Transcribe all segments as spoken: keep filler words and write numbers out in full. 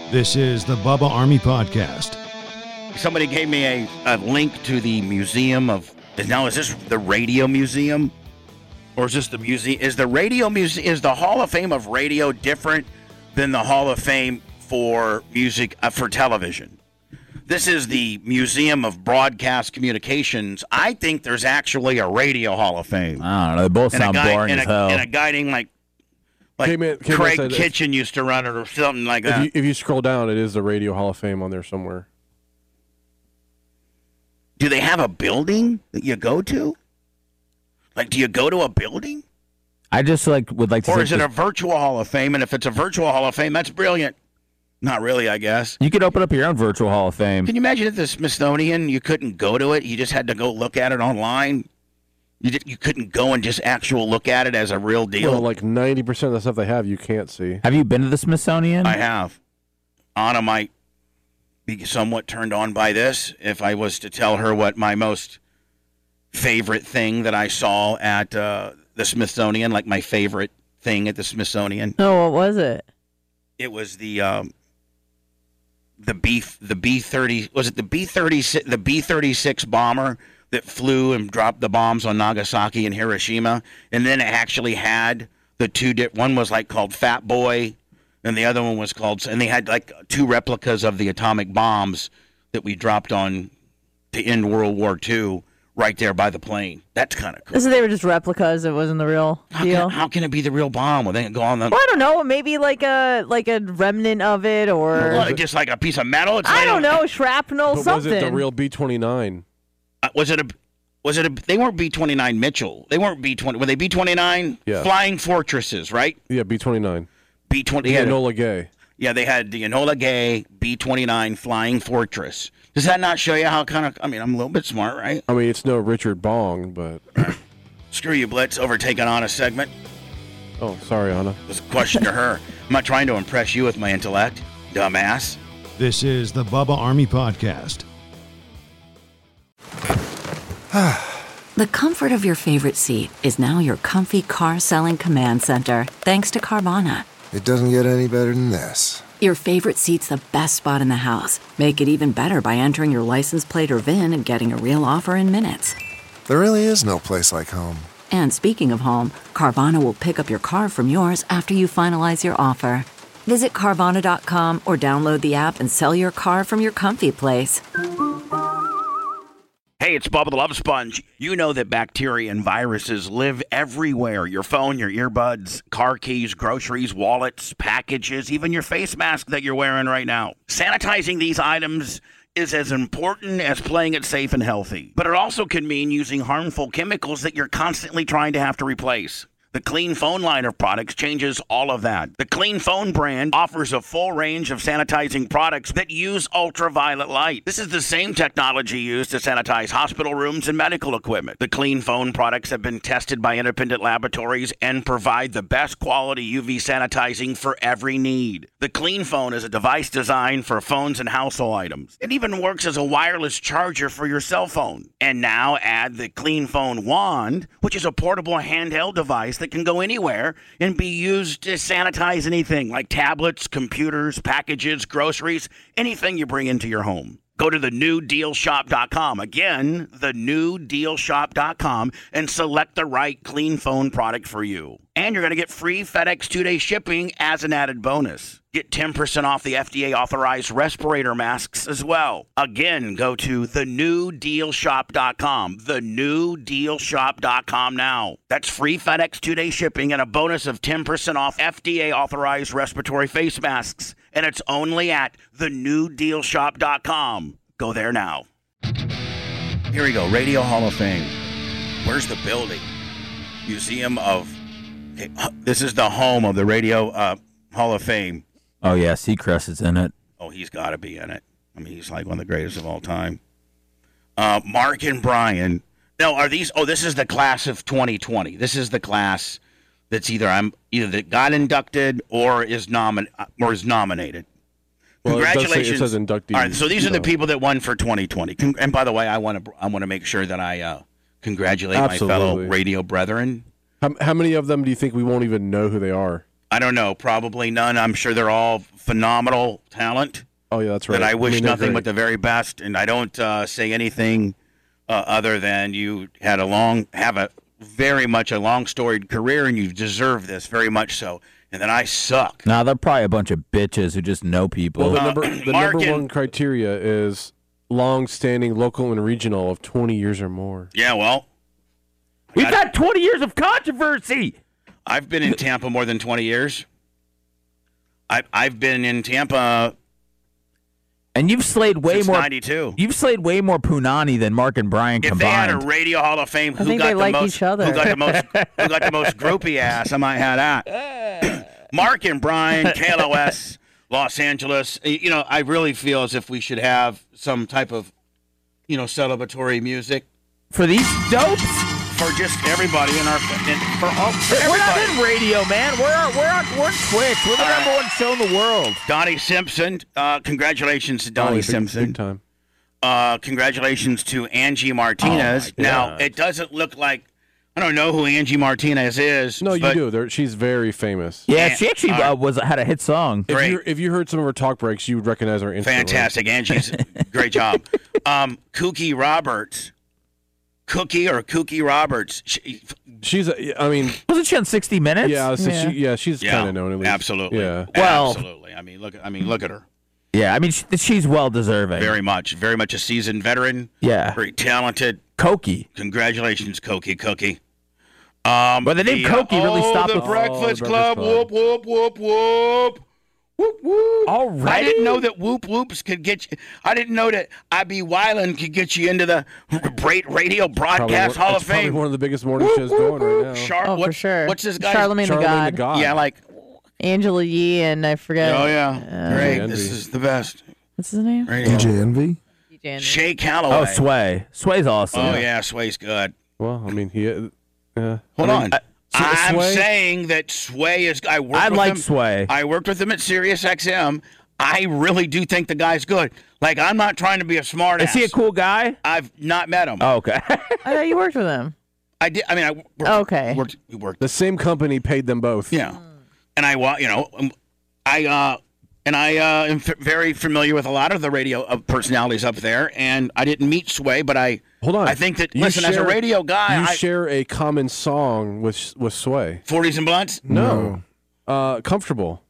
This is the Bubba Army Podcast. Somebody gave me a, a link to the museum of. Now, is this the radio museum, or is this the museum? Is the radio museum? Is the Hall of Fame of radio different than the Hall of Fame for music uh, for television? This is the Museum of Broadcast Communications. I think there's actually a radio Hall of Fame. I don't know. They both and sound guy, boring and as a, hell. And a guy named like, like Came in- came Craig inside- Kitchen used to run it or something like If that. you, if you scroll down, it is the Radio Hall of Fame on there somewhere. Do they have a building that you go to? Like, do you go to a building? I just like would like to. Or think is it this- a virtual Hall of Fame? And if it's a virtual Hall of Fame, that's brilliant. Not really, I guess. You could open up your own virtual Hall of Fame. Can you imagine at the Smithsonian, you couldn't go to it? You just had to go look at it online? You did, you couldn't go and just actual look at it as a real deal? Well, like ninety percent of the stuff they have, you can't see. Have you been to the Smithsonian? I have. Anna might be somewhat turned on by this if I was to tell her what my most favorite thing that I saw at uh, the Smithsonian, like my favorite thing at the Smithsonian. No, what was it? It was the um, the B the B thirty was it the B thirty the B thirty-six bomber that flew and dropped the bombs on Nagasaki and Hiroshima, and then it actually had the two di- one was like called Fat Boy, and the other one was called, and they had like two replicas of the atomic bombs that we dropped on to end World War Two right there by the plane. That's kind of cool. So they were just replicas. It wasn't the real How deal. can, how can it be the real bomb? Well, they can go on the Well, I don't know. Maybe like a like a remnant of it, or Well, just like a piece of metal. It's I laid don't on- know, shrapnel, But something. was it the real B twenty-nine? Uh, was it a? Was it a? They weren't B twenty-nine Mitchell. They weren't B twenty. Were they B twenty-nine? Yeah. Flying Fortresses, right? Yeah, B twenty-nine. B twenty. Yeah, Yeah, Enola Gay. yeah, they had the Enola Gay B twenty-nine Flying Fortress. Does that not show you how kind of? I mean, I'm a little bit smart, right? I mean, it's no Richard Bong, but... Screw you, Blitz. Overtaking on a segment. Oh, sorry, Anna. There's a question to her. I'm not trying to impress you with my intellect, dumbass. This is the Bubba Army Podcast. The comfort of your favorite seat is now your comfy car selling command center, thanks to Carvana. It doesn't get any better than this. Your favorite seat's the best spot in the house. Make it even better by entering your license plate or V I N and getting a real offer in minutes. There really is no place like home. And speaking of home, Carvana will pick up your car from yours after you finalize your offer. Visit Carvana dot com or download the app and sell your car from your comfy place. Hey, it's Bubba the Love Sponge. You know that bacteria and viruses live everywhere. Your phone, your earbuds, car keys, groceries, wallets, packages, even your face mask that you're wearing right now. Sanitizing these items is as important as playing it safe and healthy. But it also can mean using harmful chemicals that you're constantly trying to have to replace. The Clean Phone line of products changes all of that. The Clean Phone brand offers a full range of sanitizing products that use ultraviolet light. This is the same technology used to sanitize hospital rooms and medical equipment. The Clean Phone products have been tested by independent laboratories and provide the best quality U V sanitizing for every need. The Clean Phone is a device designed for phones and household items. It even works as a wireless charger for your cell phone. And now add the Clean Phone Wand, which is a portable handheld device that can go anywhere and be used to sanitize anything like tablets, computers, packages, groceries, anything you bring into your home. Go to the new deal shop dot com. Again, the new deal shop dot com and select the right Clean Phone product for you. And you're going to get free FedEx two-day shipping as an added bonus. Get ten percent off the F D A-authorized respirator masks as well. Again, go to the new deal shop dot com. the new deal shop dot com now. That's free FedEx two-day shipping and a bonus of ten percent off F D A-authorized respiratory face masks. And it's only at the new deal shop dot com. Go there now. Here we go. Radio Hall of Fame. Where's the building? Museum of... Okay, this is the home of the Radio uh, Hall of Fame. Oh, yeah, Seacrest is in it. Oh, he's got to be in it. I mean, he's like one of the greatest of all time. Uh, Mark and Brian. No, are these... Oh, this is the class of twenty twenty. This is the class that's either I'm either that got inducted or is nomin or is nominated. Well, Congratulations! It, does say, it says inductees. All right, so these are the so. people that won for twenty twenty. Con- and by the way, I want to I want to make sure that I uh, congratulate Absolutely. my fellow radio brethren. How, how many of them do you think we won't even know who they are? I don't know, probably none. I'm sure they're all phenomenal talent. Oh yeah, that's right. That I wish mean, they're nothing great. but the very best, and I don't uh, say anything uh, other than you had a long, have a very much a long storied career, and you deserve this very much so. And then I suck. Nah, they're probably a bunch of bitches who just know people. Well, the Uh, number the Mark number and- one criteria is long-standing local and regional of twenty years or more. Yeah, well, We've got- had twenty years of controversy. I've been in Tampa more than twenty years. I, I've been in Tampa And you've slayed way since more. ninety-two. You've slayed way more Punani than Mark and Brian If they had combined. a Radio Hall of Fame, I who think got they the like most? each other. Who got the most? Who got the most groupie ass? I might have that. Mark and Brian, K L O S, Los Angeles. You know, I really feel as if we should have some type of, you know, celebratory music For these dopes, for just everybody in our and for all for we're not everybody. in radio, man. We're on, we're on, we're on Twitch. We're the All right. number one show in the world. Donnie Simpson, uh, congratulations to Oh, Donnie big- Simpson. big time. Uh, congratulations to Angie Martinez. Oh, my now God. it doesn't look like I don't know who Angie Martinez is. No, you but do. They're, she's very famous. Yeah, Yeah, she actually all right. uh, was had a hit song. If Great. you if you heard some of her talk breaks, you would recognize her instantly. Fantastic, Angie's great job. Um, Kookie Roberts, Cookie or Kookie Roberts. She, She's. A, I mean, Wasn't she on sixty minutes? yeah, so Yeah. She, yeah, she's yeah, kind of known at least. absolutely. Yeah. Well- absolutely. I mean, look. I mean, look at her. Yeah, I mean, she, she's well deserving. Very much, very much a seasoned veteran. Yeah. very talented. Cokie. Congratulations, Cookie Cookie. Um, But the name Cookie really oh, stopped the with- Breakfast Oh, the Club. Breakfast Whoop whoop whoop whoop. Whoop whoop. All right. I didn't know that whoop whoops could get you. I didn't know that I B Weiland could get you into the great radio Probably broadcast one- Hall it's of probably Fame. one of the biggest morning shows going right now. Char- Oh, what- for sure. What's this guy? Charlemagne the Charlamagne God. the God. Yeah, like. Angela Yee and I forget. Oh yeah, Uh, great. Envy. This is the best. What's his name? Radio. D J Envy? D J Envy. Shay Calloway. Oh, Sway. Sway's awesome. Oh yeah, Sway's good. Well, I mean, he. Uh, Hold I mean, on. uh, I'm Sway- saying that Sway is. I worked I with like him. Sway. I worked with him at Sirius X M. I really do think the guy's good. Like I'm not trying to be a smart Is ass. he a cool guy? I've not met him. Oh, okay. I thought you worked with him. I did. I mean, I worked, Okay. Worked. We worked. The same company paid them both. Yeah. And I, wa- you know, um, I, uh, and I uh, am f- very familiar with a lot of the radio uh, personalities up there. And I didn't meet Sway, but I, Hold on. I think that You listen, as a share- radio guy, You I, share a common song with with Sway. forties and blunts. No. Uh, comfortable.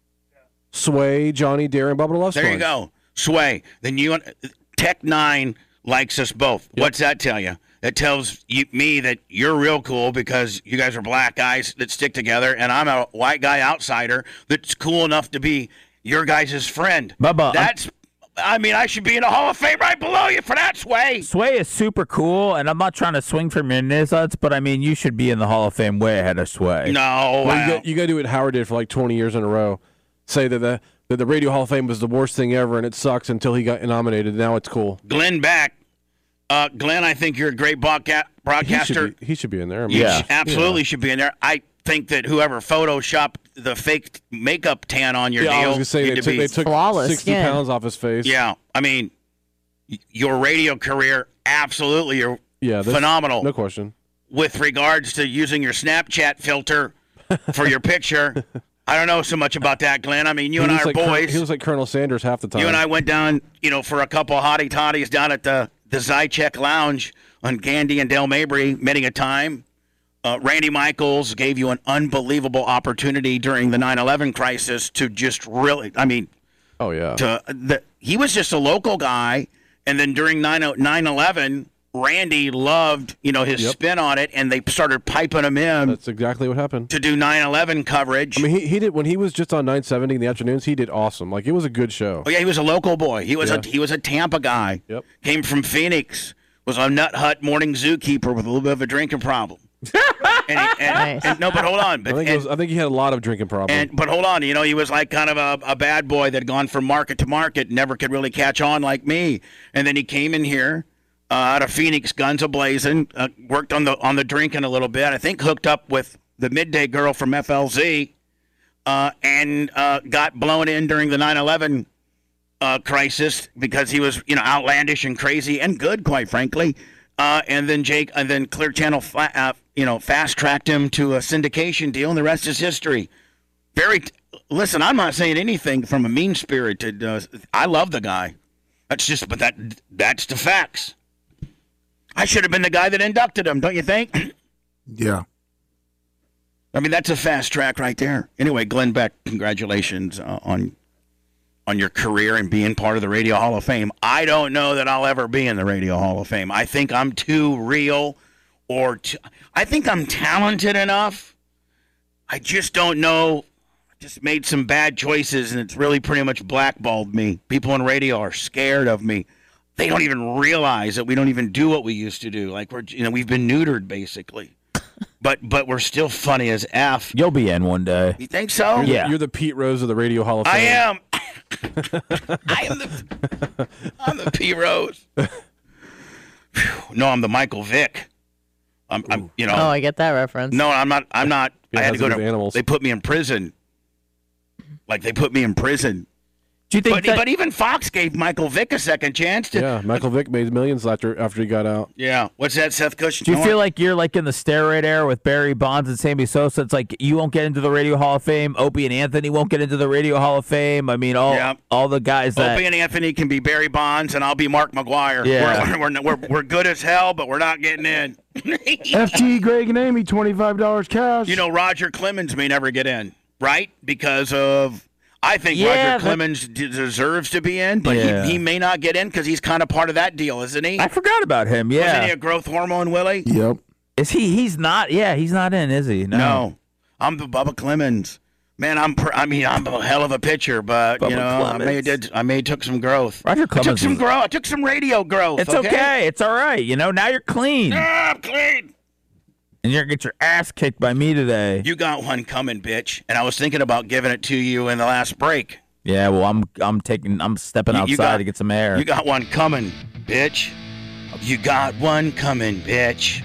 Sway, Johnny, Darren, Bubba the Love There you Sponge. go, Sway. Then you, Tech Nine likes us both. What's that tell you? It tells you, me that you're real cool because you guys are black guys that stick together, and I'm a white guy outsider that's cool enough to be your guys' friend. Bubba, That's. I mean, I should be in the Hall of Fame right below you for that, Sway. Sway is super cool, and I'm not trying to swing from your nizzards, but I mean, you should be in the Hall of Fame way ahead of Sway. No, Well, wow. you, got, you got to do what Howard did for like twenty years in a row. Say that the that the Radio Hall of Fame was the worst thing ever, and it sucks until he got nominated. Now it's cool. Glenn Beck. Uh, Glenn, I think you're a great broadca- He broadcaster. should be, he should be in there. I mean, You Yeah. sh- absolutely should be in there. I think that whoever photoshopped the fake makeup tan on your Yeah, deal I was gonna say need they to took, be- they took Flawless sixty skin. pounds off his face. Yeah, I mean, y- your radio career, absolutely, you're yeah, that's- phenomenal. No question. With regards to using your Snapchat filter for your picture, I don't know so much about that, Glenn. I mean, you He and I looks are like Col- boys. he looks like Colonel Sanders half the time. You and I went down, you know, for a couple of hottie toddies down at the the Zychek Lounge on Gandy and Dale Mabry many a time. Uh, Randy Michaels gave you an unbelievable opportunity during the nine eleven crisis to just really, I mean, Oh yeah. to the, he was just a local guy, and then during nine eleven, Randy loved, you know, his Yep. spin on it, and they started piping him in That's exactly what happened. to do nine eleven coverage. I mean, he, he did when he was just on nine seventy in the afternoons. He did awesome. Like it was a good show. Oh yeah, he was a local boy. He was Yeah. a he was a Tampa guy. Yep. Came from Phoenix. Was a nut hut morning zookeeper with a little bit of a drinking problem. and, he, and, Nice. and- no, but hold on. I But, think it and, was, I think he had a lot of drinking problems. and but hold on. You know, he was like kind of a, a bad boy that had gone from market to market, never could really catch on like me. And then he came in here uh, out of Phoenix, guns a-blazing, uh, worked on the on the drinking a little bit. I think hooked up with the midday girl from F L Z, uh, and uh, got blown in during the nine eleven uh, crisis because he was, you know, outlandish and crazy and good, quite frankly. Uh, and then Jake, and then Clear Channel, fa- uh, you know, fast tracked him to a syndication deal, and the rest is history. Very. Listen, I'm not saying anything from a mean-spirited. Uh, I love the guy. That's just, but that that's the facts. I should have been the guy that inducted him, don't you think? Yeah. I mean, that's a fast track right there. Anyway, Glenn Beck, congratulations uh, on on your career and being part of the Radio Hall of Fame. I don't know that I'll ever be in the Radio Hall of Fame. I think I'm too real, or too, I think I'm talented enough. I just don't know. I just made some bad choices, and it's really pretty much blackballed me. People in radio are scared of me. They don't even realize that we don't even do what we used to do. Like we're, you know, we've been neutered basically. But but we're still funny as F. You'll be in one day. You think so? You're the, Yeah. You're the Pete Rose of the Radio Hall of Fame. I am. I am the. I'm the P Rose. No, I'm the Michael Vick. I'm, I'm. You know. Oh, I get that reference. No, I'm not. I'm not. Yeah, I had to has go to to do with animals. They put me in prison. Like they put me in prison. Do you think But that, but even Fox gave Michael Vick a second chance to. Yeah, Michael Vick made millions after after he got out. Yeah. What's that, Seth Cushing? do you feel like you're like in the steroid era with Barry Bonds and Sammy Sosa? It's like you won't get into the Radio Hall of Fame. Opie and Anthony won't get into the Radio Hall of Fame. I mean, all Yeah. all the guys that. Opie and Anthony can be Barry Bonds, and I'll be Mark McGuire. Yeah. We're, we're, we're, we're good as hell, but we're not getting in. F T Greg and Amy, twenty-five dollars cash. You know, Roger Clemens may never get in, right? Because of, I think Yeah, Roger but- Clemens d- deserves to be in, but Yeah. he, he may not get in because he's kind of part of that deal, isn't he? I forgot about him. Wasn't Yeah, he a growth hormone, Willie? Yep. is he? He's not. Yeah, he's not in, is he? No. No. I'm the Bubba Clemens. Man, I'm. Pr- I mean, I'm a hell of a pitcher, but Bubba you know, I may Clemens. did. I may took some growth. Roger I took Clemens some was- growth. I took some radio growth. It's okay. It's all right. You know, now you're clean, Ah, I'm clean. and you're gonna get your ass kicked by me today. You got one coming, bitch. And I was thinking about giving it to you in the last break. Yeah. Well, I'm I'm taking I'm stepping You- outside you got- to get some air. You got one coming, bitch. You got one coming, bitch.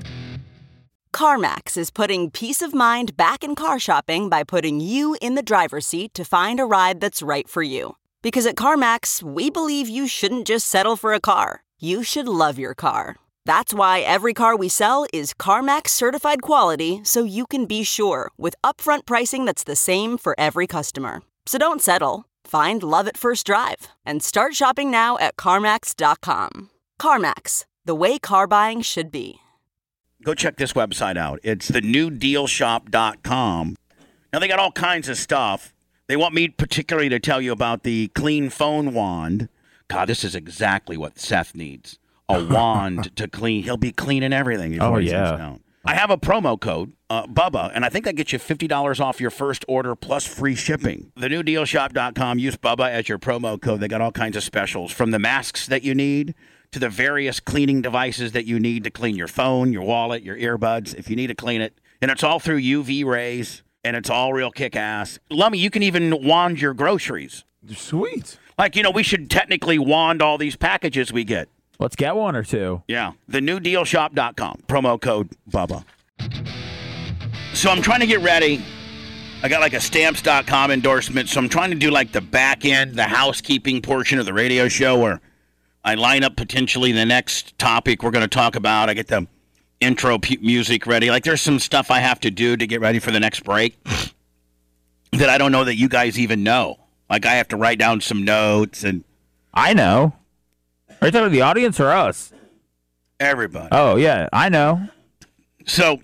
CarMax is putting peace of mind back in car shopping by putting you in the driver's seat to find a ride that's right for you. Because at CarMax, we believe you shouldn't just settle for a car. You should love your car. That's why every car we sell is CarMax certified quality, so you can be sure with upfront pricing that's the same for every customer. So don't settle. Find love at first drive and start shopping now at CarMax dot com. CarMax, the way car buying should be. Go check this website out. It's the new deal shop dot com. Now, they got all kinds of stuff. They want me particularly to tell you about the clean phone wand. God, this is exactly what Seth needs. A wand to clean. He'll be cleaning everything. before Oh, he sits yeah. down. I have a promo code, uh, Bubba, and I think that gets you fifty dollars off your first order plus free shipping. The new deal shop dot com. Use Bubba as your promo code. They got all kinds of specials, from the masks that you need to the various cleaning devices that you need to clean your phone, your wallet, your earbuds, if you need to clean it. And it's all through U V rays, and it's all real kick-ass. Lummy, you can even wand your groceries. Sweet. Like, you know, we should technically wand all these packages we get. Let's get one or two. Yeah. The new deal shop dot com. Promo code Bubba. So I'm trying to get ready. I got like a stamps dot com endorsement, so I'm trying to do like the back end, the housekeeping portion of the radio show where I line up potentially the next topic we're going to talk about. I get the intro p- music ready. Like there's some stuff I have to do to get ready for the next break that I don't know that you guys even know. Like I have to write down some notes and I know. Are you talking to the audience or us? everybody. Oh yeah, I know. So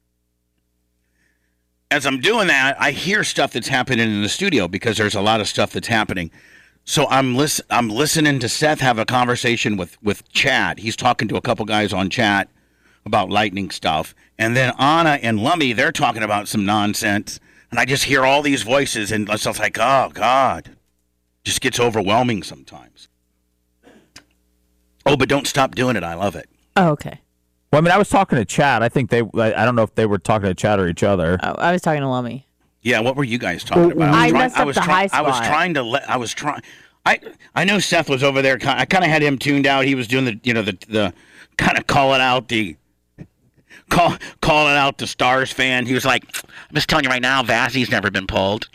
as I'm doing that, I hear stuff that's happening in the studio because there's a lot of stuff that's happening. So I'm listen, I'm listening to Seth have a conversation with, with Chad. He's talking to a couple guys on chat about lightning stuff. And then Anna and Lummy, they're talking about some nonsense. And I just hear all these voices and it's just like, oh, God. Just gets overwhelming sometimes. Oh, but don't stop doing it. I love it. Oh, okay. Well, I mean, I was talking to Chad. I think they. I I don't know if they were talking to Chad or each other. Oh, I was talking to Lummy. Yeah, what were you guys talking about? I was messed trying, up was the trying, high I was spot. trying to let. I was trying. I I know Seth was over there. I kind of had him tuned out. He was doing the you know the the kind of calling out the call calling out the Stars fan. He was like, "I'm just telling you right now, Vazzy's never been pulled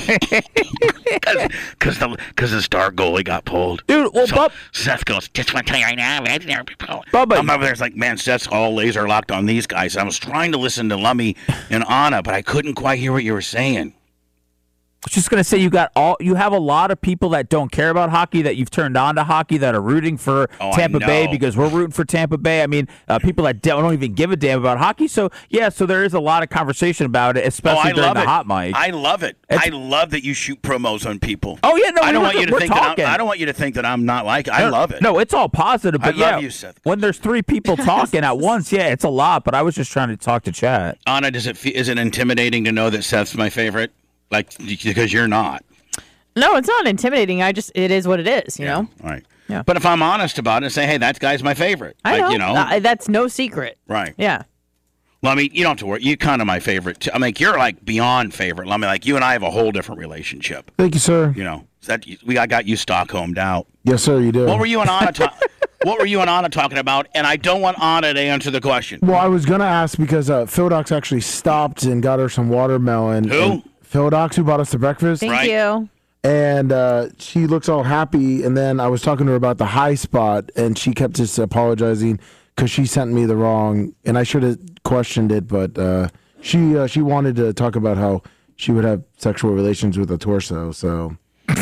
because the because the Star goalie got pulled." Dude, well, So Bub- Seth goes, "Just want to tell you right now, Vazzy's never been pulled." Bubba- I'm over there. It's like, man, Seth's all laser locked on these guys. I was trying to listen to Lummy and Anna, but I couldn't quite hear what you were saying. I was just gonna say you got all you have a lot of people that don't care about hockey that you've turned on to hockey that are rooting for Oh, I Tampa Bay know. because we're rooting for Tampa Bay. I mean, uh, people that don't, don't even give a damn about hockey. So yeah, so there is a lot of conversation about it, Oh, especially I during love the it. hot mic. I love it. It's- I love that you shoot promos on people. oh yeah, no, I we don't were- want you to we're think talking. that I'm, I don't want you to think that I'm not like it. I love it. No, it's all positive. But I yeah, love you, Seth. when there's three people talking at once, yeah, it's a lot. But I was just trying to talk to chat. Anna, does it fe- is it intimidating to know that Seth's my favorite? Like because you're not. No, it's not intimidating. I just it is what it is. You know. All right. Yeah. But if I'm honest about it and say, hey, that guy's my favorite. I like, know. You know. Uh, that's no secret. right. Yeah. Well, I mean, you don't have to worry. You're kind of my favorite. Too. I mean, you're like beyond favorite. I mean, like you and I have a whole different relationship. Thank you, sir. You know, that we I got you Stockholmed out. Yes, sir, you do. What were you and Anna? Ta- what were you and Anna talking about? And I don't want Anna to answer the question. Well, I was gonna ask because uh, Phil Docs actually stopped and got her some watermelon. Who? And Phil Docs, who bought us the breakfast, Thank Right. you. and uh, she looks all happy. And then I was talking to her about the high spot, and she kept just apologizing because she sent me the wrong. And I should have questioned it, but uh, she uh, she wanted to talk about how she would have sexual relations with a torso. So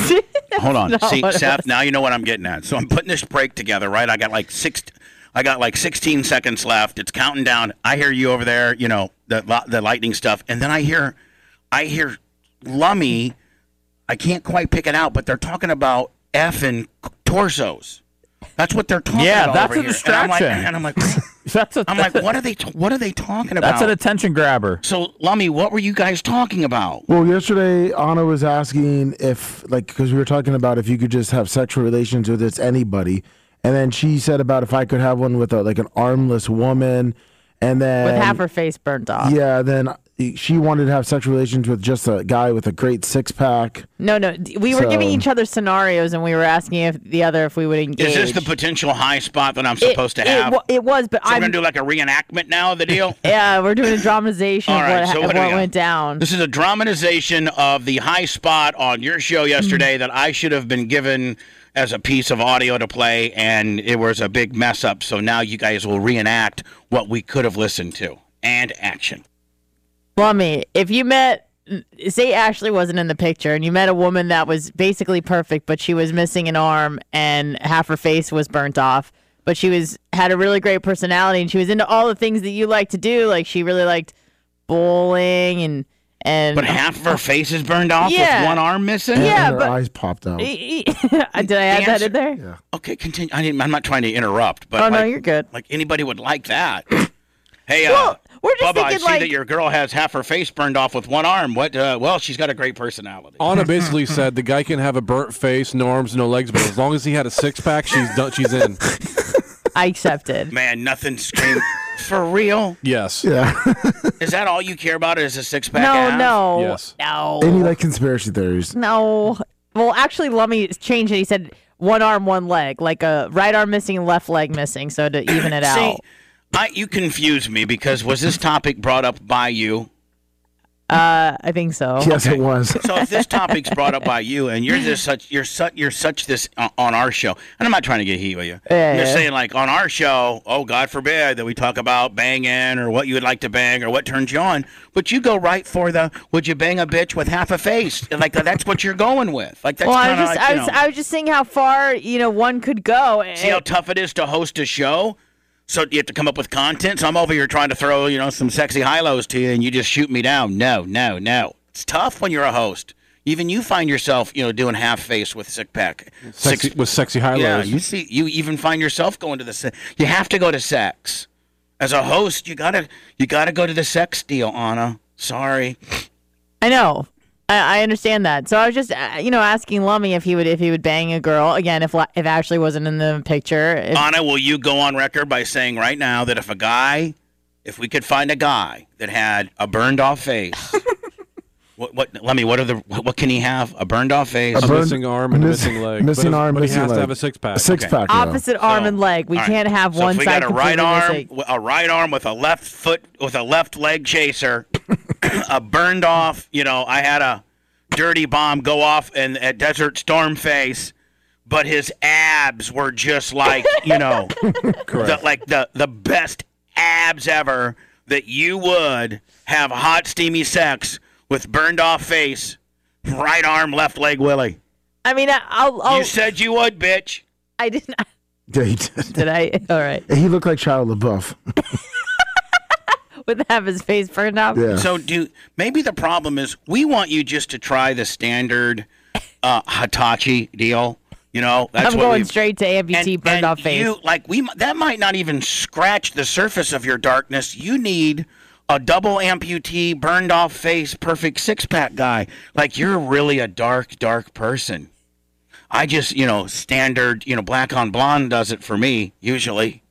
Hold on. not See, what it Seth, was. now you know what I'm getting at. So I'm putting this break together, right? I got like six I got like sixteen seconds left. It's counting down. I hear you over there, you know, the the lightning stuff. And then I hear I hear Lummy. I can't quite pick it out, but they're talking about effing torsos. That's what they're talking Yeah, about. that's over a here. distraction. And I'm like, and I'm like, That's a, I'm like, what are they? T- what are they talking about? That's an attention grabber. So, Lummy, what were you guys talking about? Well, yesterday Anna was asking if, like, because we were talking about if you could just have sexual relations with just anybody, and then she said about if I could have one with a, like an armless woman, and then With half her face burnt off. yeah, then she wanted to have sexual relations with just a guy with a great six pack. No, no. d- We were So- giving each other scenarios, and we were asking if the other if we would engage. Is this the potential high spot that I'm It- supposed to it have? wa- It was, but so we're I'm. gonna do like a reenactment now of the deal. Yeah, we're doing a dramatization All of right, what, so ha- what what, do we got? went down. This is a dramatization of the high spot on your show yesterday that I should have been given as a piece of audio to play, and it was a big mess up. So now you guys will reenact what we could have listened to. And action. Lummy, if you met, say Ashley wasn't in the picture, and you met a woman that was basically perfect, but she was missing an arm and half her face was burnt off, but she was had a really great personality, and she was into all the things that you like to do. Like she really liked bowling and and. But half of her face is burned off Yeah. with one arm missing? And Yeah, her but- eyes popped out. Did I add that answer- in there? Okay, continue. I didn't, I'm not trying to interrupt, but Oh no, like, you're good. like anybody would like that. Hey, uh, Well, we're just Bubba, I thinking, see like- that your girl has half her face burned off with one arm. What? Uh, well, she's got a great personality. Anna basically said the guy can have a burnt face, no arms, no legs, but as long as he had a six pack, she's done. She's in. I accepted. Man, nothing screams. For real? Yes. Yeah. Is that all you care about? Is a six pack? No, no, Yes. no. Any like conspiracy theories? No. Well, actually, Lummy changed it. He said one arm, one leg, like a right arm missing, left leg missing, so to even it See, out. I, you confused me because was this topic brought up by you? Uh, I think so. Yes, it was. So if this topic's brought up by you, and you're just such you're such you're such this uh, on our show, and I'm not trying to get heat with you. Yeah, I'm just yeah. saying, like on our show, oh God forbid that we talk about banging or what you would like to bang or what turns you on, but you go right for the would you bang a bitch with half a face? Like that's what you're going with. Like that's Well, I kind was of just, like, I you was, know, I was just seeing how far you know one could go. see how tough it is to host a show. So you have to come up with content. So I'm over here trying to throw, you know, some sexy high-lows to you, and you just shoot me down. No, no, no. It's tough when you're a host. Even you find yourself, you know, doing half face with sick pack. Sexy, Six, with sexy high yeah, lows. you see, you even find yourself going to the. Se- you have to go to sex. As a host, you gotta, you gotta go to the sex deal, Anna. Sorry. I know. I, I understand that. So I was just, uh, you know, asking Lummy if he would, if he would bang a girl again. If La- if Ashley wasn't in the picture. If, Anna, will you go on record by saying right now that if a guy, if we could find a guy that had a burned off face. What, what? Let me. What are the? What can he have? A burned off face. A burned- missing arm and a miss- missing leg. missing but, arm, but missing he has leg. to have a six pack. A six Okay. pack. yeah. opposite arm So- and leg. We all right. can't have so one if we side got a right completely arm, missing. a right arm with a left foot with a left leg chaser, a burned off. You know, I had a dirty bomb go off in at Desert Storm face, but his abs were just like you know, the, like the the best abs ever. That you would have hot steamy sex with burned off face, Right arm, left leg, Willie. I mean, I- I'll. I'll You said you would, bitch. I didn't. Yeah, he did. Did I? All right. He looked like Shia LaBeouf. Would have his face burned off? Yeah. So, do maybe the problem is we want you just to try the standard uh, Hitachi deal. You know, that's I'm what going we've- straight to amputee and, burned and off face. You, like we, that might not even scratch the surface of your darkness. You need a double amputee, burned off face, perfect six pack guy. Like you're really a dark, dark person. I just, you know, standard, you know, black on blonde does it for me usually.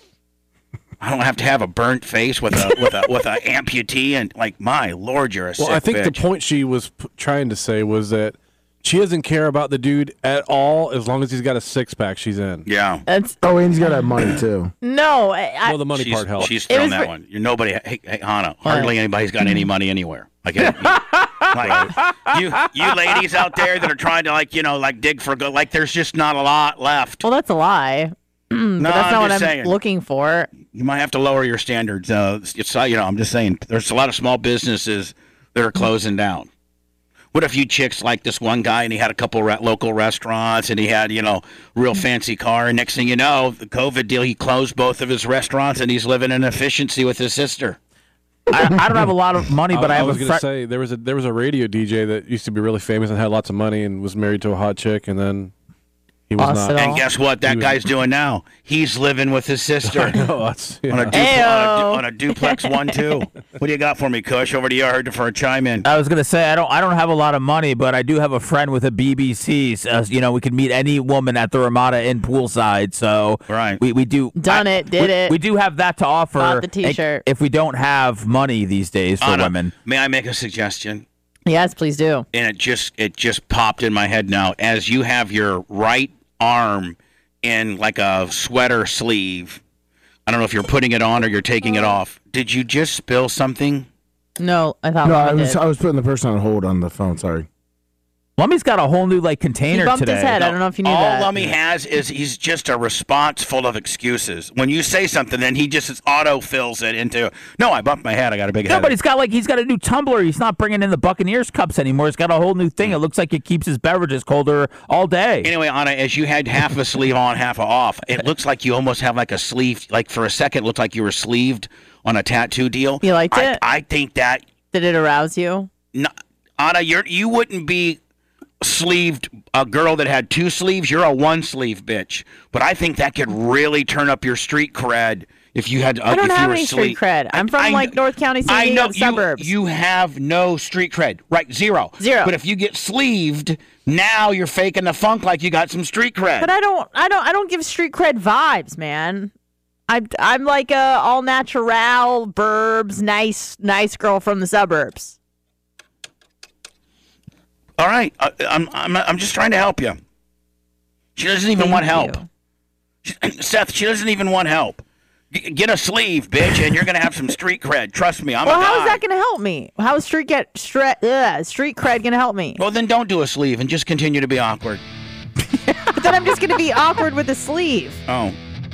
I don't have to have a burnt face with a with a with a amputee and like my lord, you're a Well, sick I think bitch. the point she was p- trying to say was that she doesn't care about the dude at all as long as he's got a six pack. She's in. Yeah. That's Oh, and he's got to have money, too. no. I, I, Well, the money She's, part helps. she's It thrown was that ver- one. You're nobody. Hey, hey, Hannah. Hardly anybody's got any money anywhere. Like, you, like you, you ladies out there that are trying to like, you know, like dig for good. Like, there's just not a lot left. well, that's a lie. no, But that's I'm not what just I'm saying. looking for. You might have to lower your standards. Uh, it's uh, you know, I'm just saying. There's a lot of small businesses that are closing down. What if you chicks like this one guy and he had a couple re- local restaurants and he had, you know, real fancy car, and next thing you know, the COVID deal, he closed both of his restaurants and he's living in efficiency with his sister. I, I don't have a lot of money, but I, I have was a going friend. to say there was a there was a radio D J that used to be really famous and had lots of money and was married to a hot chick, and then he was Lost not. it all. And guess what that He was- guy's doing now? He's living with his sister. No, that's, yeah. On a, dupl- on, a, Ayo. du- on a duplex one two. What do you got for me, Kush? Over to you. I heard for a chime in. I was gonna say I don't I don't have a lot of money, but I do have a friend with a B B C. Uh, you know, we could meet any woman at the Ramada Inn poolside. So Right. we, we do Done I- it, did we, it. We do have that to offer. Bought the T-shirt. If we don't have money these days for Anna, women, may I make a suggestion? Yes, please do. And it just it just popped in my head now. As you have your right arm in like a sweater sleeve, I don't know if you're putting it on or you're taking it off. Did you just spill something? No, I thought No, Mama I was did. I was putting the person on hold on the phone. Sorry. Lummy's got a whole new like He container bumped today. his head. I don't know if you knew All that. Lummy has is he's just a response full of excuses. When you say something, then he just auto fills it into, no, I bumped my head. I got a big No, head. but he's got like he's got a new tumbler. He's not bringing in the Buccaneers cups anymore. He's got a whole new thing. It looks like it keeps his beverages colder all day. Anyway, Anna, as you had half a sleeve on, half a off, it looks like you almost have like a sleeve. Like for a second, it looked like you were sleeved on a tattoo deal. You liked I, it? I think that, Did it arouse you? no, Anna, you're you wouldn't be sleeved a girl that had two sleeves. You're a one sleeve bitch. But I think that could really turn up your street cred if you had. Uh, I don't if you have were any sleeve- street cred. I'm from, I- like, North County, San I Diego know you, suburbs. You have no street cred, right? Zero. Zero. But if you get sleeved, now you're faking the funk like you got some street cred. But I don't. I don't. I don't give street cred vibes, man. I'm. I'm like a all natural, burbs, nice, nice girl from the suburbs. All right, I, I'm I'm I'm just trying to help you. She doesn't even Thank want help. you. She- Seth, she doesn't even want help. G- get a sleeve, bitch, and you're gonna have some street cred. Trust me, I'm Well, a how guy. is that going to help me? How is street get stre- ugh, street cred going to help me? Well, then don't do a sleeve and just continue to be awkward. But then I'm just going to be awkward with a sleeve. Oh,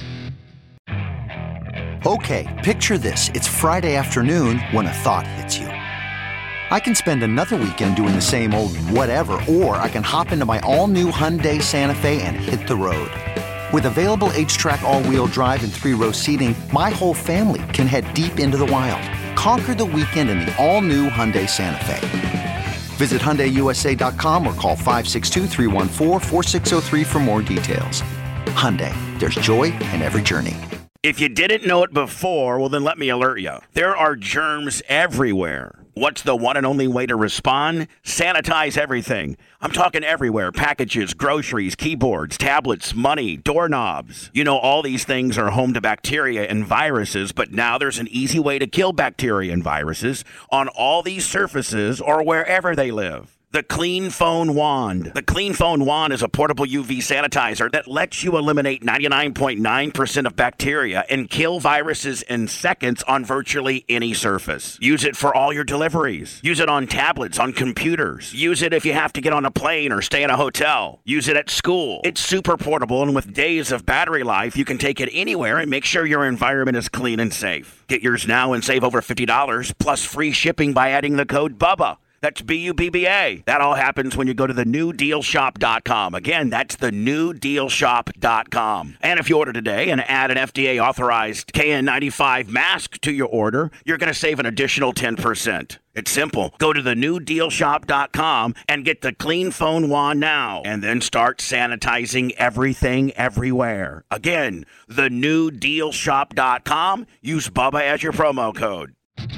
Okay, picture this. It's Friday afternoon when a thought hits you. I can spend another weekend doing the same old whatever, or I can hop into my all-new Hyundai Santa Fe and hit the road. With available H-Track all-wheel drive and three-row seating, my whole family can head deep into the wild. Conquer the weekend in the all-new Hyundai Santa Fe. Visit Hyundai U S A dot com or call five six two, three one four, four six zero three for more details. Hyundai, there's joy in every journey. if you didn't know it before, well, then let me alert you. There are germs everywhere. What's the one and only way to respond? Sanitize everything. I'm talking everywhere. Packages, groceries, keyboards, tablets, money, doorknobs. You know, all these things are home to bacteria and viruses, but now there's an easy way to kill bacteria and viruses on all these surfaces or wherever they live. The Clean Phone Wand. The Clean Phone Wand is a portable U V sanitizer that lets you eliminate ninety-nine point nine percent of bacteria and kill viruses in seconds on virtually any surface. Use it for all your deliveries. Use it on tablets, on computers. Use it if you have to get on a plane or stay in a hotel. Use it at school. It's super portable, and with days of battery life, you can take it anywhere and make sure your environment is clean and safe. Get yours now and save over fifty dollars plus free shipping by adding the code BUBBA. That's B U B B A. That all happens when you go to the new deal shop dot com. Again, that's the new deal shop dot com. And if you order today and add an F D A-authorized K N ninety-five mask to your order, you're going to save an additional ten percent. It's simple. Go to the new deal shop dot com and get the Clean Phone Wand now, and then start sanitizing everything everywhere. Again, the new deal shop dot com. Use Bubba as your promo code.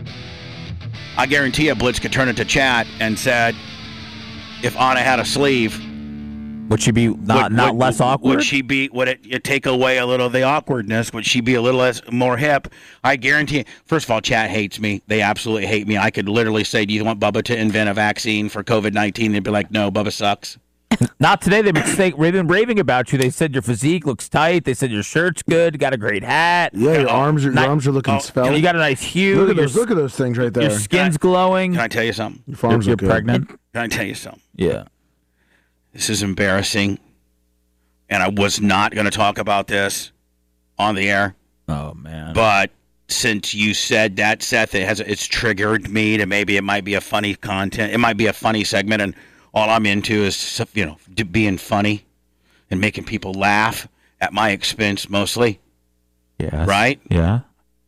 I guarantee you Blitz could turn it to chat and said, if Anna had a sleeve, would she be not would, not would, less awkward? Would she be? Would it, it take away a little of the awkwardness? Would she be a little less more hip? I guarantee. First of all, chat hates me. They absolutely hate me. I could literally say, "Do you want Bubba to invent a vaccine for COVID nineteen?" They'd be like, "No, Bubba sucks." Not today. They've been, saying, they've been raving about you. They said your physique looks tight. They said your shirt's good. Got a great hat. Yeah, your arms are, your Ni- arms are looking oh, svelte. You got a nice hue. Look at Your those. Look at those things right there. Your skin's glowing. Can I tell you something? Your farms you're look good. pregnant. Can I tell you something? Yeah. This is embarrassing, and I was not going to talk about this on the air. Oh man. But since you said that, Seth, it has it's triggered me to maybe it might be a funny content. It might be a funny segment, and all I'm into is, you know, being funny and making people laugh at my expense mostly. Yeah. Right? Yeah.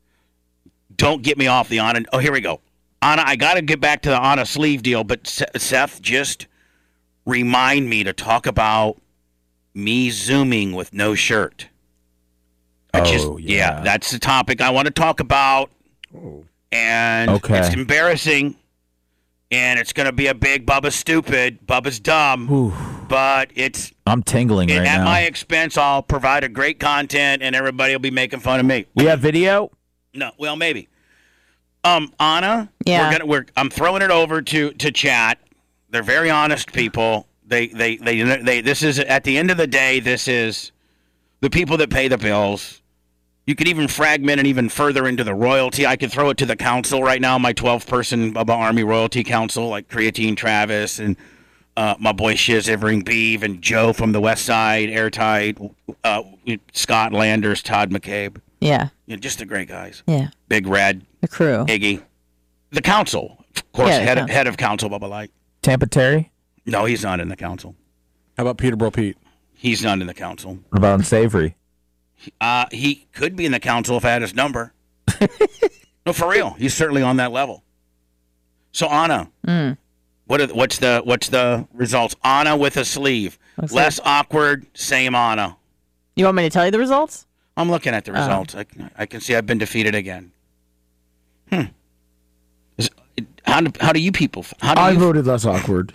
Don't get me off the Anna. Oh, here we go. Anna, I got to get back to the Anna sleeve deal, but Seth, just remind me to talk about me Zooming with no shirt. I just, oh, yeah. yeah. That's the topic I want to talk about. Oh. And okay. It's embarrassing. And it's going to be a big Bubba's stupid, Bubba's dumb, Ooh. but it's I'm tingling it, right at now. my expense. I'll provide a great content, and everybody will be making fun of me. We have video. No, well, maybe. Um, Anna, Yeah. we're gonna. We're. I'm throwing it over to to chat. They're very honest people. They, they, they, they. This is at the end of the day. This is the people that pay the bills. You could even fragment it even further into the royalty. I could throw it to the council right now, my twelve-person Bubba Army Royalty Council, like Creatine Travis and uh, my boy Shiz Ivering Beeve and Joe from the West Side, Airtight, uh, Scott Landers, Todd McCabe. Yeah. You know, just the great guys. Yeah. Big Red. The crew. Iggy. The council. Of course, Yeah, the head, council. head of council, Bubba Light. Tampa Terry. No, he's not in the council. How about Peterborough Pete? He's not in the council. What about Unsavory? Uh, he could be in the council if I had his number. No, for real. He's certainly on that level. So Anna, Mm. what are, what's the what's the results? Anna with a sleeve, What's less that? awkward. Same Anna. You want me to tell you the results? I'm looking at the Oh. results. I, I can see I've been defeated again. Hmm. Is, how do how do you people? How do I you, voted less awkward.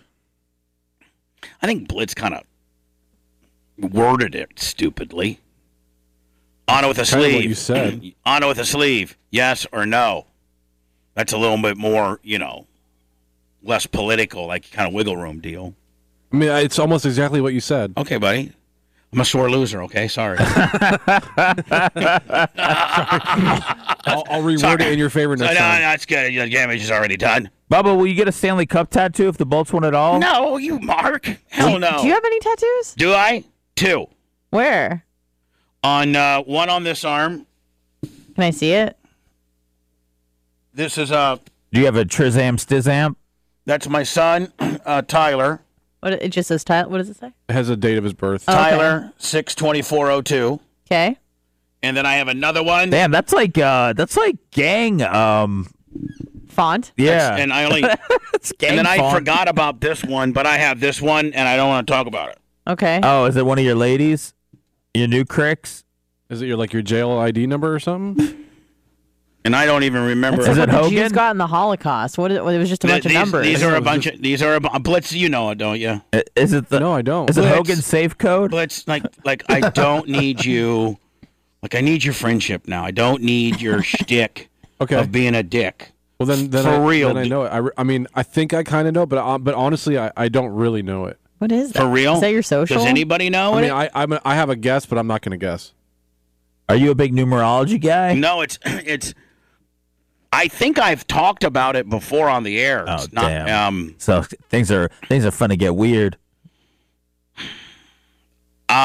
I think Blitz kind of worded it stupidly. Anna with a Kind of sleeve. what you said. Anna with a sleeve. Yes or no? That's a little bit more, you know, less political, like kind of wiggle room deal. I mean, it's almost exactly what you said. Okay, buddy. I'm a sore loser, okay? Sorry. I'll, I'll reword Sorry. it in your favor No, next no, time. that's good. The damage is already done. Bubba, will you get a Stanley Cup tattoo if the Bolts win it all? No, you Mark. Hell no. Do you have any tattoos? Do I? Two. Where? On uh, one on this arm. Can I see it? This is uh Do you have a Trizam Stizamp? that's my son, uh, Tyler. What it just says Tyler. What does it say? It has a date of his birth. Oh, okay. Tyler six twenty-four oh two. Okay. And then I have another one. Damn, that's like uh, that's like gang. Um, Font. yeah, And I only it's gang and then I font. forgot about this one, but I have this one and I don't want to talk about it. Okay. Oh, is it one of your ladies? Your new cricks? Is it your like your jail I D number or something? And I don't even remember. Is it what the Jews Hogan? got in the Holocaust. What? Is, it was just a bunch these, of numbers. These are a bunch of these are a bu- Blitz. You know it, don't you? I- Is it the? No, I don't. Is it Blitz. Hogan's safe code? Blitz, like like I don't need you. Like I need your friendship now. I don't need your shtick Okay. of being a dick. Well, then, then For I, real, then I d- know it. I, re- I mean, I think I kind of know, but uh, but honestly, I, I don't really know it. What is that? For real? Is that your social? Does anybody know I it? mean, I I'm a, I have a guess, but I'm not going to guess. Are you a big numerology guy? No, it's it's. I think I've talked about it before on the air. Oh It's not, damn! Um, so things are things are fun to get weird.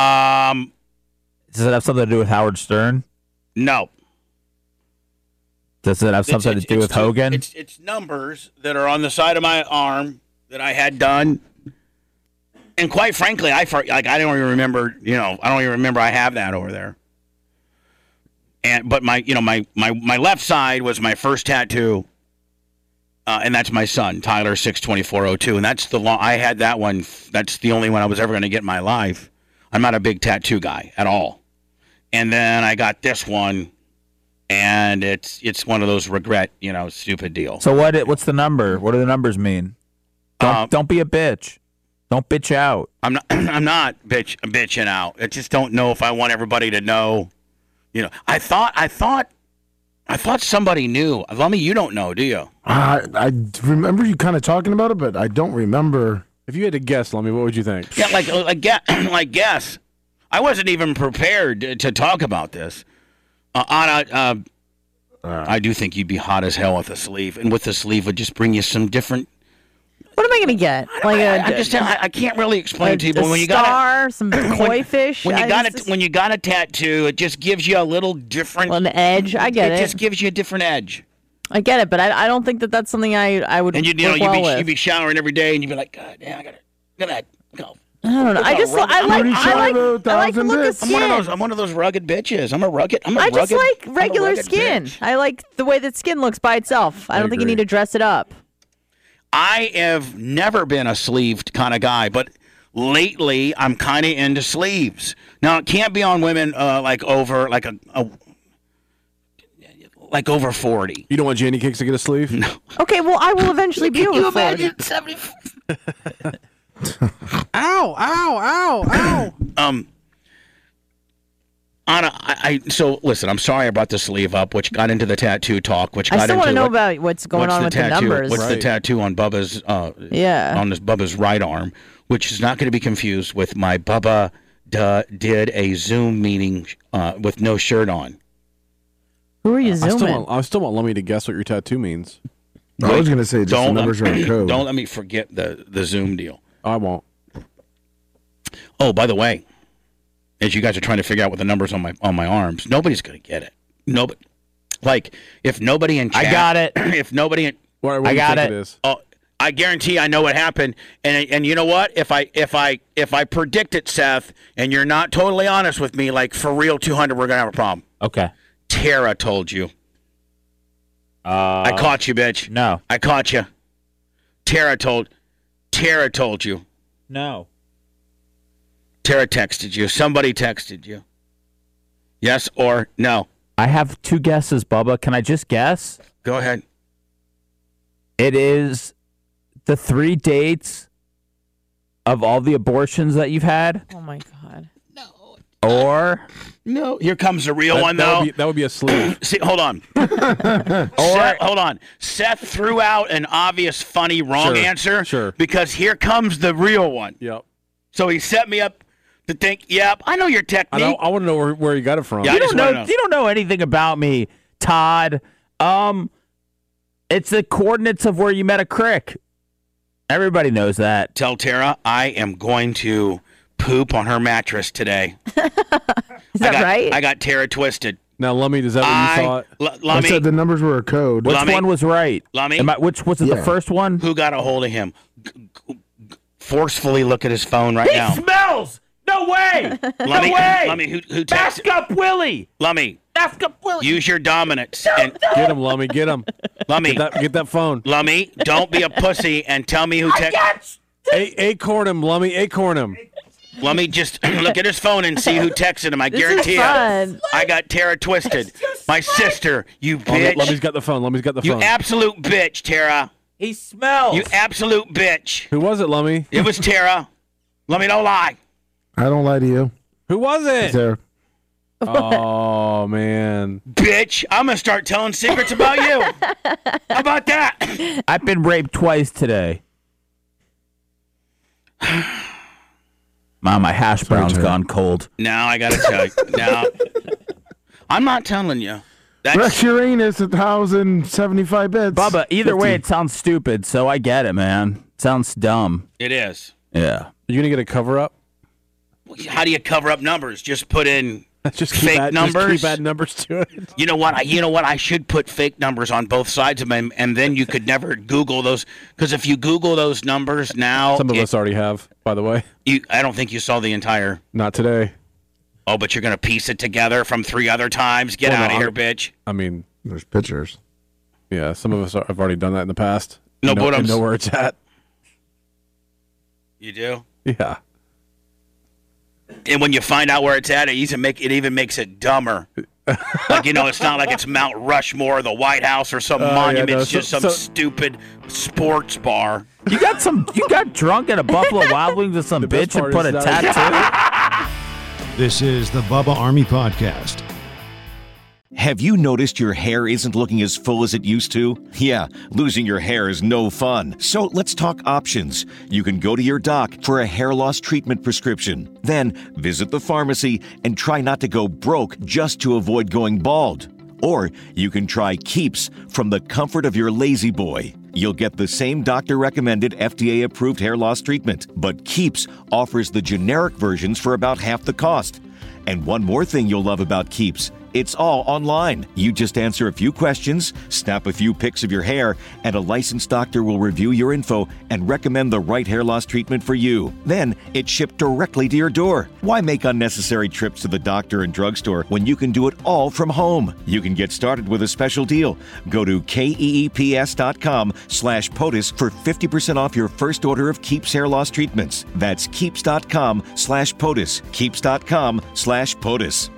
um, Does it have something to do with Howard Stern? no. Does it have something it's, to do it's, with it's, Hogan? It's it's numbers that are on the side of my arm that I had done. And quite frankly, I for, like I don't even remember. You know, I don't even remember I have that over there. And but my you know my my, my left side was my first tattoo, uh, and that's my son Tyler six twenty four oh two, and that's the long I had that one. That's the only one I was ever going to get in my life. I'm not a big tattoo guy at all. And then I got this one, and it's it's one of those regret you know stupid deal. So what? What's the number? What do the numbers mean? Don't Um, don't be a bitch. Don't bitch out. I'm not I'm not bitch bitching out. I just don't know if I want everybody to know. You know, I thought, I thought, I thought somebody knew. Lummy, you don't know, do you? I I remember you kind of talking about it, but I don't remember. If you had to guess, Lummy, what would you think? Yeah, like, like, guess, like guess. I wasn't even prepared to, to talk about this. Uh, Anna, uh, uh, I do think you'd be hot as hell with a sleeve, and with the sleeve would just bring you some different. What am I going to get? Like I, a, I just, I, I can't really explain a, to you, but a when you star, got some koi fish. when you I got just- it, when you got a tattoo, it just gives you a little different. Well, an edge. I get it. it. It just gives you a different edge. I get it, but I, I don't think that that's something I, I would And you, you know, work you'd well be, with. you'd be showering every day, and you'd be like, God damn, I gotta, gotta go. I don't know. I just rugged- I I'm like a- I like I like the look of I'm skin. one of those. I'm one of those rugged bitches. I'm a rugged. I'm a I rugged. just like I'm a regular rugged skin. bitch. I like the way that skin looks by itself. I, I don't think you agree. need to dress it up. I have never been a sleeved kind of guy, but lately I'm kind of into sleeves. Now it can't be on women uh, like over like a, a like over forty. You don't want Jenny Cakes to get a sleeve? No. Okay, well I will eventually be Can able you to afford imagine it. seventy? Ow! Ow! Ow! Ow! Um, Anna, I, I so listen. I'm sorry I brought the sleeve up, which got into the tattoo talk, which I got still into want to know what- about what's going what's on the with tattoo, the numbers. What's the Right. tattoo on Bubba's? Uh, Yeah. on this Bubba's right arm, which is not going to be confused with my Bubba duh, did a Zoom meeting uh, with no shirt on. Who are you I still, zooming? want, I still want Lummy to guess what your tattoo means. I was going to say just the Don't numbers let, are a code. Don't let me forget the the Zoom deal. I won't. Oh, by the way, as you guys are trying to figure out what the numbers on my on my arms, nobody's going to get it. Nobody. Like if nobody in chat, I got it. If nobody in, What, what I do you got think it. it is? oh, I guarantee I know what happened. And and you know what? If I if I if I predict it, Seth, and you're not totally honest with me, like for real, two hundred, we're gonna have a problem. Okay. Tara told you. Uh, I caught you, bitch. No. I caught you. Tara told. Tara told you. No. Tara texted you. Somebody texted you. Yes or no? I have two guesses, Bubba. Can I just guess? Go ahead. It is the three dates of all the abortions that you've had, Oh my god. or No. Here comes the real That, one, that though. would be, that would be a sleeve. See, hold on. Seth, hold on. Seth threw out an obvious, funny, wrong Sure, answer. sure. Because here comes the real one. Yep. So he set me up to think, yep, I know your I technique. know. I want to know where, where you got it from. Yeah, I you just don't know, wanna know. you don't know anything about me, Todd. Um, it's the coordinates of where you met a crick. Everybody knows that. Tell Tara I am going to poop on her mattress today. Is that I got, right? I got Tara twisted. Now, Lummy, is that what I, you thought? L- I Lummy, said the numbers were a code. Which Lummy. one was right? Lummy. Am I, which was it? Yeah. The first one? who got a hold of him? G- g- g- forcefully look at his phone right He now. smells. No way. Lummy, no way. Lummy, who, who Mask texted? up, Willie. Lummy, Mask up, Willie. use your dominance. And Get him, Lummy. Get him. Lummy, Get that, get that phone. Lummy, don't be a pussy and tell me who texted. Yes. A- acorn him, Lummy. Acorn him. Lummy, just look at his phone and see who texted him. I This is guarantee you. fun. I got Tara twisted. My sister, you Lummy, bitch. Lummy's got the phone. Lummy's got the You phone. absolute bitch, Tara. He smells. You absolute bitch. Who was it, Lummy? It was Tara. Lummy, don't lie. I don't lie to you. Who was it? Sarah. Oh, man. Bitch, I'm going to start telling secrets about you. How about that? I've been raped twice today. Mom, my hash brown's Terry. gone cold. Now I got to tell you. Now, I'm not telling you. That's, Rex Uranus, one thousand seventy-five bits. Bubba, either way, fifty. it sounds stupid, so I get it, man. It sounds dumb. it is. Yeah. You going to get a cover up? How do you cover up numbers? Just put in just keep fake add, numbers. Just keep adding numbers to it. You know what? I, you know what? I should put fake numbers on both sides of them, and then you could never Google those. Because if you Google those numbers now, Some of it, us already have, by the way. You, I don't think you saw the entire. Not today. Oh, but you're gonna piece it together from three other times. Get Well, out no, of here, I'm- bitch. I mean, there's pictures. Yeah, some of us are, have already done that in the past. No, and know, but I'm and know s- where it's at. You do. Yeah. And when you find out where it's at, it even make it even makes it dumber. Like, you know, it's not like it's Mount Rushmore, or the White House, or some Oh, yeah, monument. no, It's so- just some so- stupid sports bar. You got some. You got drunk at a Buffalo Wild Wings with some The best bitch and part put a is that- tattoo. This is the Bubba Army Podcast. Have you noticed your hair isn't looking as full as it used to? Yeah, losing your hair is no fun. So let's talk options. You can go to your doc for a hair loss treatment prescription. Then visit the pharmacy and try not to go broke just to avoid going bald. Or you can try Keeps from the comfort of your lazy boy. You'll get the same doctor-recommended F D A-approved hair loss treatment, but Keeps offers the generic versions for about half the cost. And one more thing you'll love about Keeps. It's all online. You just answer a few questions, snap a few pics of your hair, and a licensed doctor will review your info and recommend the right hair loss treatment for you. Then it's shipped directly to your door. Why make unnecessary trips to the doctor and drugstore when you can do it all from home? You can get started with a special deal. Go to keeps.com slash POTUS for fifty percent off your first order of Keeps hair loss treatments. That's keeps.com slash POTUS. Keeps.com slash POTUS.